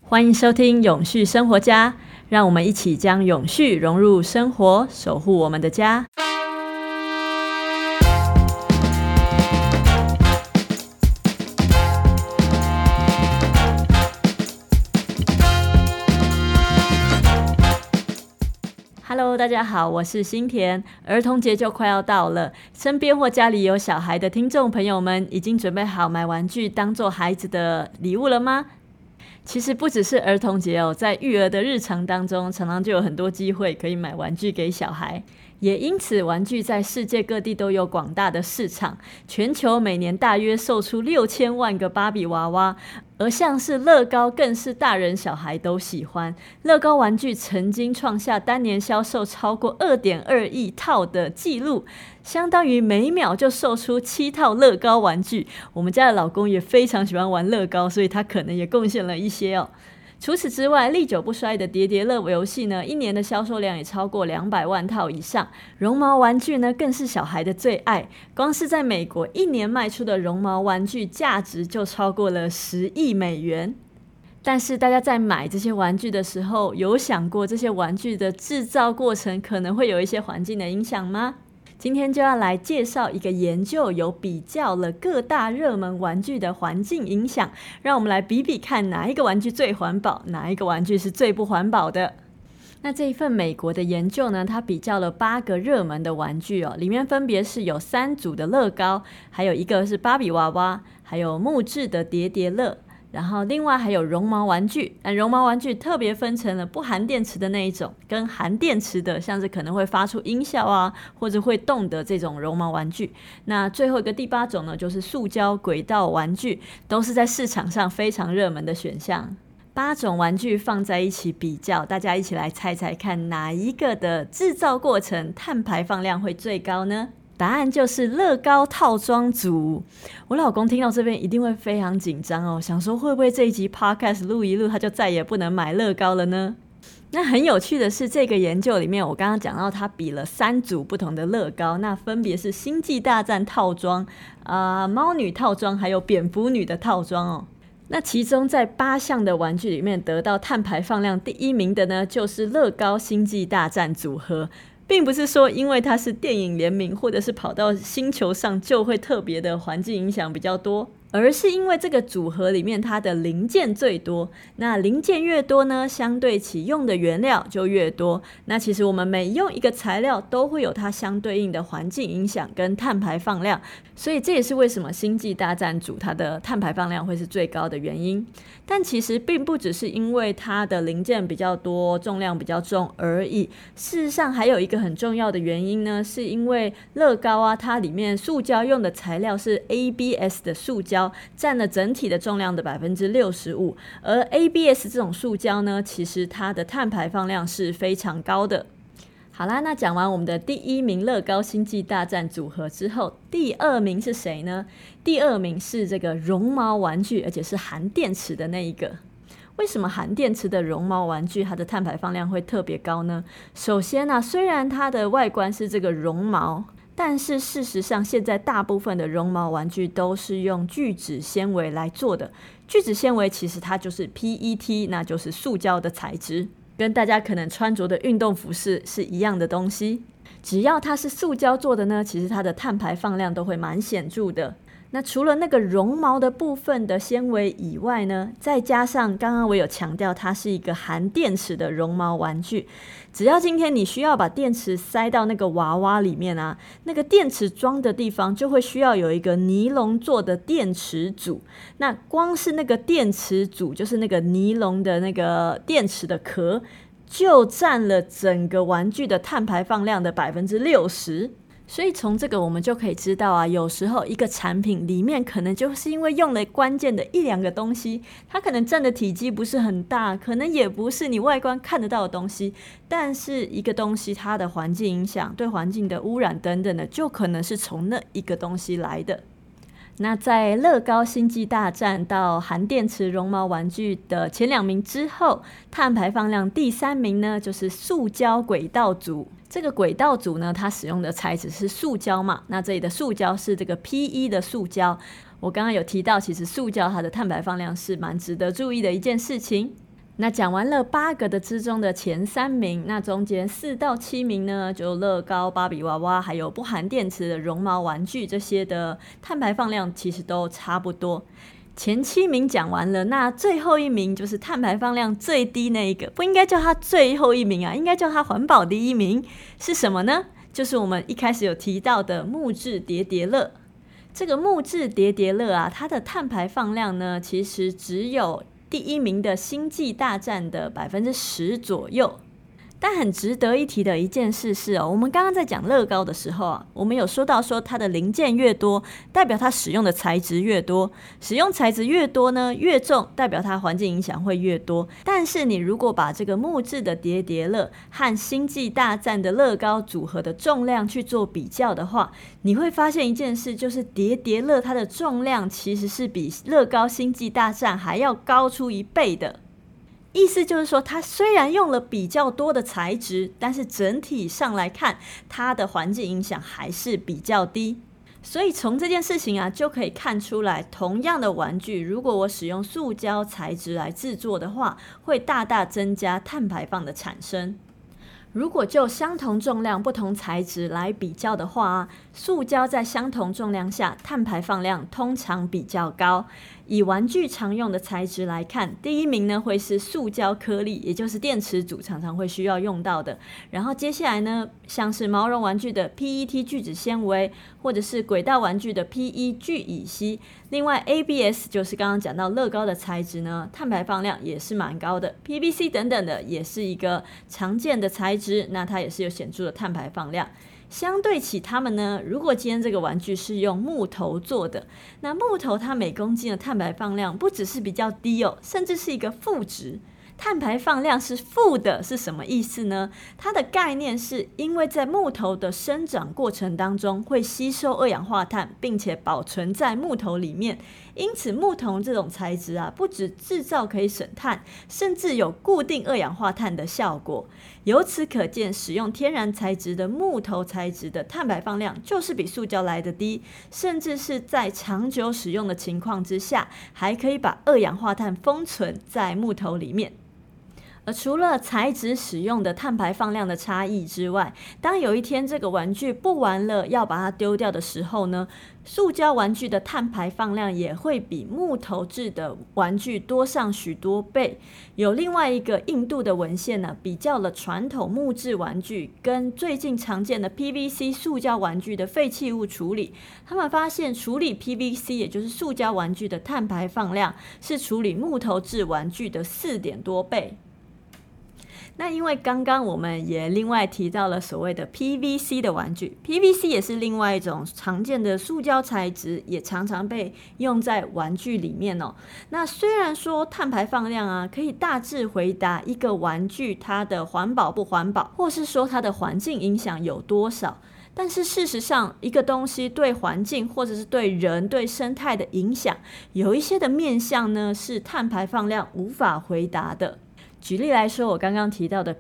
欢迎收听永续生活家，让我们一起将永续融入生活，守护我们的家。Hello， 大家好，我是新田。儿童节就快要到了，身边或家里有小孩的听众朋友们，已经准备好买玩具当做孩子的礼物了吗？其实不只是儿童节哦，在育儿的日常当中，常常就有很多机会可以买玩具给小孩。也因此，玩具在世界各地都有广大的市场，全球每年大约售出6000万个芭比娃娃，而像是乐高更是大人小孩都喜欢。乐高玩具曾经创下单年销售超过 2.2 亿套的纪录，相当于每秒就售出7套乐高玩具。我们家的老公也非常喜欢玩乐高，所以他可能也贡献了一些哦。除此之外，历久不衰的叠叠乐游戏呢，一年的销售量也超过200万套以上。绒毛玩具呢，更是小孩的最爱。光是在美国，一年卖出的绒毛玩具价值就超过了10亿美元。但是大家在买这些玩具的时候，有想过这些玩具的制造过程可能会有一些环境的影响吗？今天就要来介绍一个研究，有比较了各大热门玩具的环境影响，让我们来比比看哪一个玩具最环保，哪一个玩具是最不环保的。那这一份美国的研究呢，它比较了8个热门的玩具哦，里面分别是有3组的乐高，还有一个是芭比娃娃，还有木质的叠叠乐，然后另外还有绒毛玩具。绒毛玩具特别分成了不含电池的那一种，跟含电池的，像是可能会发出音效啊，或者会动的这种绒毛玩具。那最后一个第8种呢，就是塑胶轨道玩具，都是在市场上非常热门的选项。8种玩具放在一起比较，大家一起来猜猜看，哪一个的制造过程碳排放量会最高呢？答案就是乐高套装组。我老公听到这边一定会非常紧张哦，想说会不会这一集 podcast 录一录，他就再也不能买乐高了呢？那很有趣的是，这个研究里面，我刚刚讲到他比了3组不同的乐高，那分别是星际大战套装、猫女套装，还有蝙蝠女的套装哦。那其中在8项的玩具里面，得到碳排放量第1名的呢，就是乐高星际大战组合。并不是说因为它是电影联名，或者是跑到星球上就会特别的环境影响比较多，而是因为这个组合里面它的零件最多。那零件越多呢，相对起用的原料就越多。那其实我们每用一个材料都会有它相对应的环境影响跟碳排放量，所以这也是为什么星际大战组它的碳排放量会是最高的原因。但其实并不只是因为它的零件比较多，重量比较重而已。事实上还有一个很重要的原因呢，是因为乐高啊，它里面塑胶用的材料是 ABS 的塑胶，占了整体的重量的 65%， 而 ABS 这种塑胶呢，其实它的碳排放量是非常高的。好啦，那讲完我们的第1名乐高星际大战组合之后，第2名是谁呢？第2名是这个绒毛玩具，而且是含电池的那一个。为什么含电池的绒毛玩具它的碳排放量会特别高呢？首先啊，虽然它的外观是这个绒毛，但是事实上现在大部分的绒毛玩具都是用聚酯纤维来做的。聚酯纤维其实它就是 PET， 那就是塑胶的材质，跟大家可能穿着的运动服饰是一样的东西。只要它是塑胶做的呢，其实它的碳排放量都会蛮显著的。那除了那个绒毛的部分的纤维以外呢，再加上刚刚我有强调它是一个含电池的绒毛玩具，只要今天你需要把电池塞到那个娃娃里面啊，那个电池装的地方就会需要有一个尼龙做的电池组。那光是那个电池组，就是那个尼龙的那个电池的壳，就占了整个玩具的碳排放量的 60%。所以从这个我们就可以知道啊，有时候一个产品里面可能就是因为用了关键的1-2个东西，它可能占的体积不是很大，可能也不是你外观看得到的东西，但是一个东西它的环境影响、对环境的污染等等的，就可能是从那一个东西来的。那在乐高星际大战到含电池绒毛玩具的前2名之后，碳排放量第3名呢，就是塑胶轨道组。这个轨道组呢，它使用的材质是塑胶嘛，那这里的塑胶是这个 PE 的塑胶。我刚刚有提到，其实塑胶它的碳排放量是蛮值得注意的一件事情。 那讲完了8个的之中的前3名，那中间4到7名呢，就乐高、芭比娃娃还有不含电池的绒毛玩具，这些的碳排放量其实都差不多。前7名讲完了，那最后1名就是碳排放量最低那一个，不应该叫它最后1名啊，应该叫它环保第1名，是什么呢？就是我们一开始有提到的木质叠叠乐。这个木质叠叠乐啊，它的碳排放量呢，其实只有第1名的星际大战的10%左右。但很值得一提的一件事是我们刚刚在讲乐高的时候啊，我们有说到说它的零件越多，代表它使用的材质越多，使用材质越多呢，越重，代表它环境影响会越多。但是你如果把这个木质的叠叠乐和星际大战的乐高组合的重量去做比较的话，你会发现一件事，就是叠叠乐它的重量其实是比乐高星际大战还要高出1倍的。意思就是说，它虽然用了比较多的材质，但是整体上来看，它的环境影响还是比较低。所以从这件事情啊，就可以看出来，同样的玩具，如果我使用塑胶材质来制作的话，会大大增加碳排放的产生。如果就相同重量不同材质来比较的话，塑胶在相同重量下碳排放量通常比较高。以玩具常用的材质来看，第1名呢会是塑胶颗粒，也就是电池组常常会需要用到的。然后接下来呢，像是毛绒玩具的 PET 聚酯纤维，或者是轨道玩具的 PE 聚乙烯。另外 ABS 就是刚刚讲到乐高的材质呢，碳排放量也是蛮高的。PVC 等等的也是一个常见的材质，那它也是有显著的碳排放量。相对起它们呢，如果今天这个玩具是用木头做的，那木头它每公斤的碳排放量不只是比较低甚至是一个负值。碳排放量是负的是什么意思呢？它的概念是因为在木头的生长过程当中会吸收二氧化碳，并且保存在木头里面，因此木头这种材质啊，不只制造可以省碳，甚至有固定二氧化碳的效果。由此可见，使用天然材质的木头材质的碳排放量就是比塑胶来得低，甚至是在长久使用的情况之下，还可以把二氧化碳封存在木头里面。而除了材质使用的碳排放量的差异之外，当有一天这个玩具不玩了，要把它丢掉的时候呢，塑胶玩具的碳排放量也会比木头制的玩具多上许多倍。有另外一个印度的文献呢，比较了传统木质玩具跟最近常见的 PVC 塑胶玩具的废弃物处理，他们发现处理 PVC 也就是塑胶玩具的碳排放量是处理木头制玩具的4点多倍。那因为刚刚我们也另外提到了所谓的 PVC 的玩具， PVC 也是另外一种常见的塑胶材质，也常常被用在玩具里面那虽然说碳排放量啊可以大致回答一个玩具它的环保不环保，或是说它的环境影响有多少，但是事实上一个东西对环境或者是对人对生态的影响，有一些的面向呢是碳排放量无法回答的。举例来说，我刚刚提到的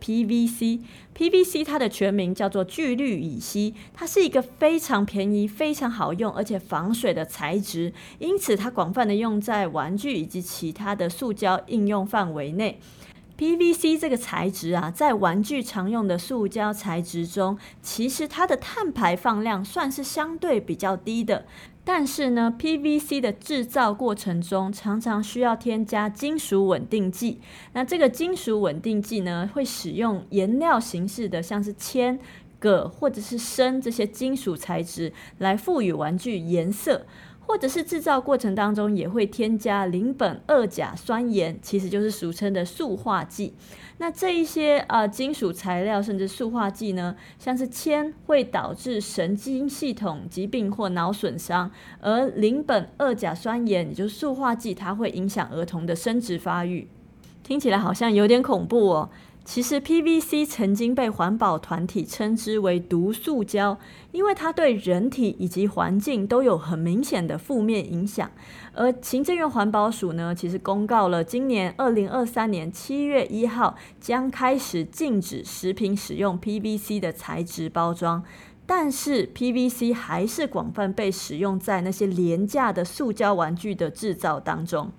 PVC 它的全名叫做聚氯乙烯，它是一个非常便宜非常好用而且防水的材质，因此它广泛的用在玩具以及其他的塑胶应用范围内。PVC 这个材质啊，在玩具常用的塑胶材质中，其实它的碳排放量算是相对比较低的。但是呢 PVC 的制造过程中常常需要添加金属稳定剂，那这个金属稳定剂呢，会使用颜料形式的像是铅、铬或者是砷这些金属材质来赋予玩具颜色，或者是制造过程当中也会添加邻苯二甲酸盐，其实就是俗称的塑化剂。那这一些金属材料甚至塑化剂呢，像是铅会导致神经系统疾病或脑损伤，而邻苯二甲酸盐也就是塑化剂，它会影响儿童的生殖发育。听起来好像有点恐怖其实 PVC 曾经被环保团体称之为毒塑胶，因为它对人体以及环境都有很明显的负面影响。而行政院环保署呢，其实公告了今年2023年7月1号将开始禁止食品使用 PVC 的材质包装，但是 PVC 还是广泛被使用在那些廉价的塑胶玩具的制造当中。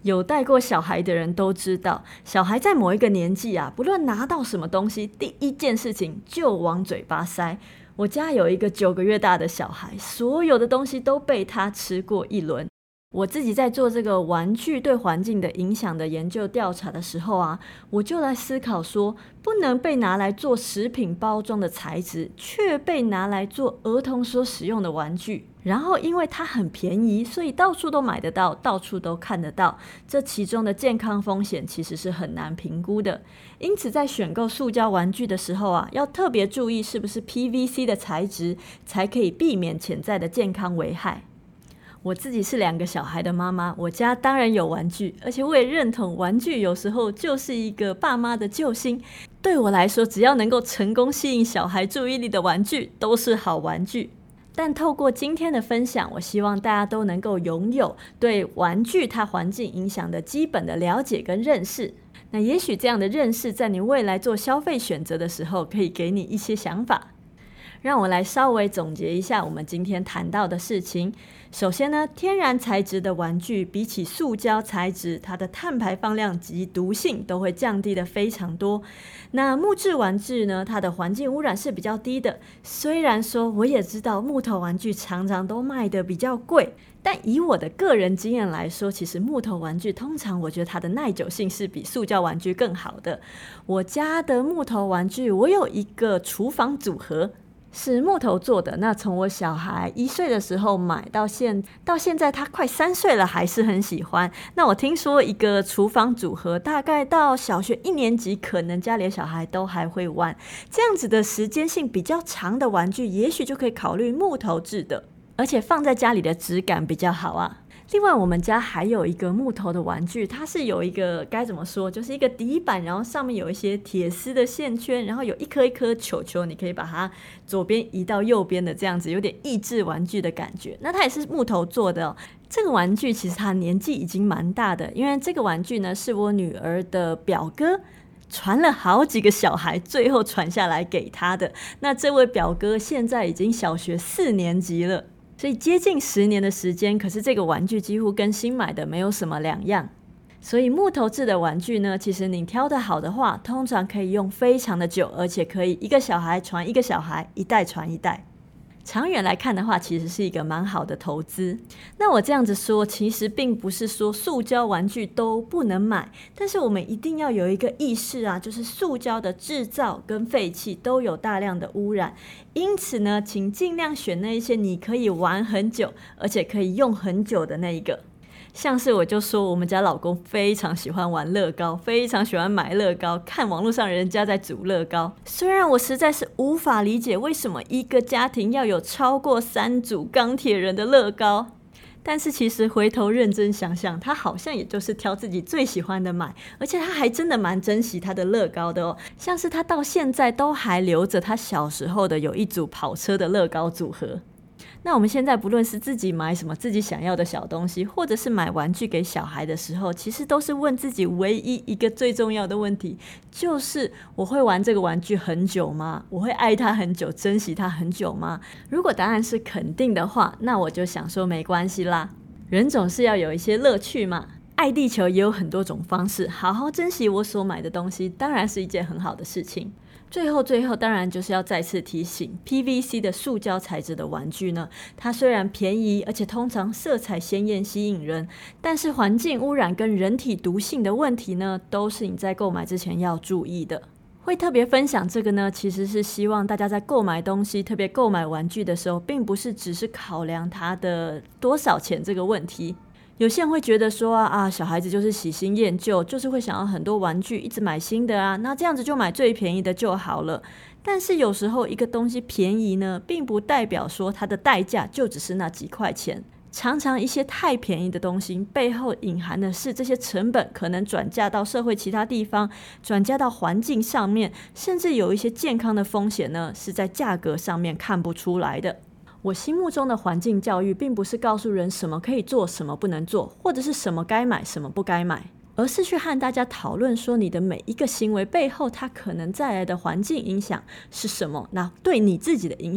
有带过小孩的人都知道，小孩在某一个年纪啊，不论拿到什么东西，第一件事情就往嘴巴塞。我家有一个9个月大的小孩，所有的东西都被他吃过一轮。我自己在做这个玩具对环境的影响的研究调查的时候啊，我就来思考说，不能被拿来做食品包装的材质，却被拿来做儿童所使用的玩具。然后因为它很便宜，所以到处都买得到，到处都看得到，这其中的健康风险其实是很难评估的。因此在选购塑胶玩具的时候啊，要特别注意是不是 PVC 的材质，才可以避免潜在的健康危害。我自己是2个小孩的妈妈，我家当然有玩具，而且我也认同玩具有时候就是一个爸妈的救星。对我来说，只要能够成功吸引小孩注意力的玩具都是好玩具。但透过今天的分享，我希望大家都能够拥有对玩具它环境影响的基本的了解跟认识。那也许这样的认识在你未来做消费选择的时候，可以给你一些想法。让我来稍微总结一下我们今天谈到的事情。首先呢，天然材质的玩具比起塑胶材质，它的碳排放量及毒性都会降低的非常多。那木质玩具呢，它的环境污染是比较低的。虽然说我也知道木头玩具常常都卖的比较贵，但以我的个人经验来说，其实木头玩具通常我觉得它的耐久性是比塑胶玩具更好的。我家的木头玩具，我有一个厨房组合，是木头做的。那从我小孩1岁的时候买到现在他快3岁了，还是很喜欢。那我听说一个厨房组合大概到小学1年级，可能家里的小孩都还会玩。这样子的时间性比较长的玩具，也许就可以考虑木头制的，而且放在家里的质感比较好啊。另外我们家还有一个木头的玩具，它是有一个该怎么说，就是一个底板，然后上面有一些铁丝的线圈，然后有一颗一颗球球，你可以把它左边移到右边的，这样子有点益智玩具的感觉。那它也是木头做的哦。这个玩具其实它年纪已经蛮大的，因为这个玩具呢是我女儿的表哥传了好几个小孩，最后传下来给他的。那这位表哥现在已经小学4年级了，所以接近10年的时间，可是这个玩具几乎跟新买的没有什么两样。所以木头制的玩具呢，其实你挑得好的话，通常可以用非常的久，而且可以一个小孩传一个小孩，一代传一代。长远来看的话，其实是一个蛮好的投资。那我这样子说，其实并不是说塑胶玩具都不能买，但是我们一定要有一个意识啊，就是塑胶的制造跟废弃都有大量的污染。因此呢，请尽量选那一些你可以玩很久，而且可以用很久的那一个。像是我就说我们家老公非常喜欢玩乐高，非常喜欢买乐高，看网络上人家在组乐高。虽然我实在是无法理解为什么一个家庭要有超过3组钢铁人的乐高，但是其实回头认真想想，他好像也就是挑自己最喜欢的买，而且他还真的蛮珍惜他的乐高的哦。像是他到现在都还留着他小时候的有一组跑车的乐高组合。那我们现在不论是自己买什么自己想要的小东西，或者是买玩具给小孩的时候，其实都是问自己唯一一个最重要的问题，就是我会玩这个玩具很久吗？我会爱它很久，珍惜它很久吗？如果答案是肯定的话，那我就想说没关系啦，人总是要有一些乐趣嘛。爱地球也有很多种方式，好好珍惜我所买的东西，当然是一件很好的事情。最后当然就是要再次提醒， PVC 的塑胶材质的玩具呢，它虽然便宜，而且通常色彩鲜艳吸引人，但是环境污染跟人体毒性的问题呢，都是你在购买之前要注意的。会特别分享这个呢，其实是希望大家在购买东西，特别购买玩具的时候，并不是只是考量它的多少钱这个问题。有些人会觉得说小孩子就是喜新厌旧，就是会想要很多玩具，一直买新的啊，那这样子就买最便宜的就好了。但是有时候一个东西便宜呢，并不代表说它的代价就只是那几块钱。常常一些太便宜的东西背后隐含的是这些成本可能转嫁到社会其他地方，转嫁到环境上面，甚至有一些健康的风险呢，是在价格上面看不出来的。我心目中的环境教育并不是告诉人什么可以做，什么不能做，或者是什么该买，什么不该买，而是去和大家讨论说你的每一个行为背后它可能带来的环境影响是什么，那对你自己的影响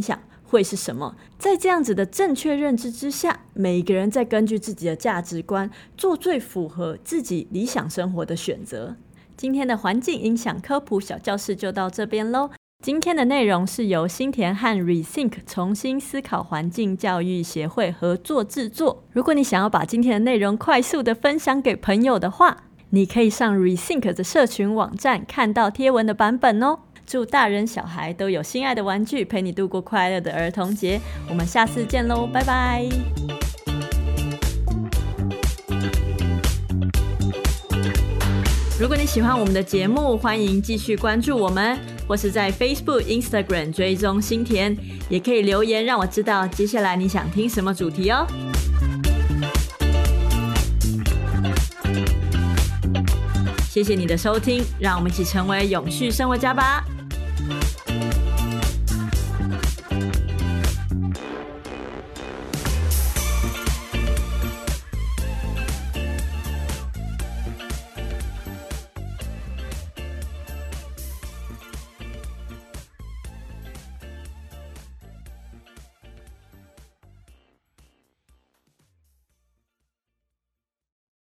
会是什么？在这样子的正确认知之下，每一个人再根据自己的价值观做最符合自己理想生活的选择。今天的环境影响科普小教室就到这边咯。今天的内容是由新田和 Rethink 重新思考环境教育协会合作制作。如果你想要把今天的内容快速的分享给朋友的话，你可以上 Rethink 的社群网站看到贴文的版本哦。祝大人小孩都有心爱的玩具，陪你度过快乐的儿童节。我们下次见咯，拜拜。如果你喜欢我们的节目，欢迎继续关注我们，或是在 Facebook、Instagram 追踪新田，也可以留言让我知道接下来你想听什么主题哦。谢谢你的收听，让我们一起成为永续生活家吧。